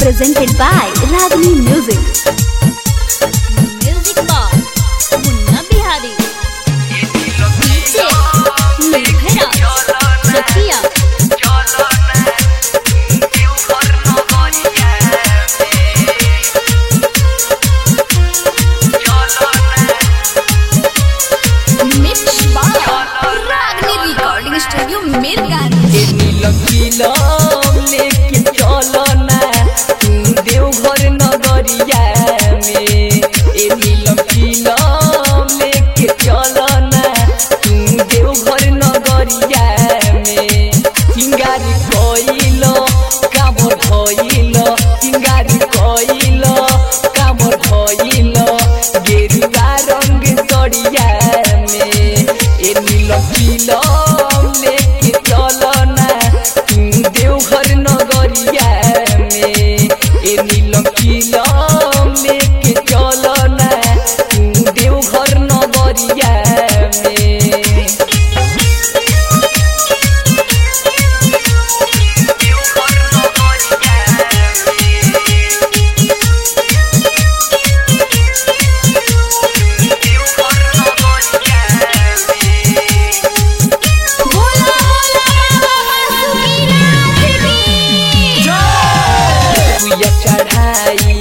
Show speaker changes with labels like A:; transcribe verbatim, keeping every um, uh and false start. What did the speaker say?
A: presented by Ragini Music. Music by Munna Bihari. D J Nirvana Zakia. Mixed by Ragini Recording Studio Mirgan.
B: लेके चलो ना देवघर नगरिया में ए नीलम किलम लेके चलो ना देवघर नगरिया में सिंगारी कइलो काबर धइलो सिंगारी कइलो काबर धइलो गेरुआ रंग सड़िया में ए नीलम किलम लेके चलो ना देवघर नगरिया में ए नीलम किलम लेके चलो ना देवघर नगरिया में चढ़ाई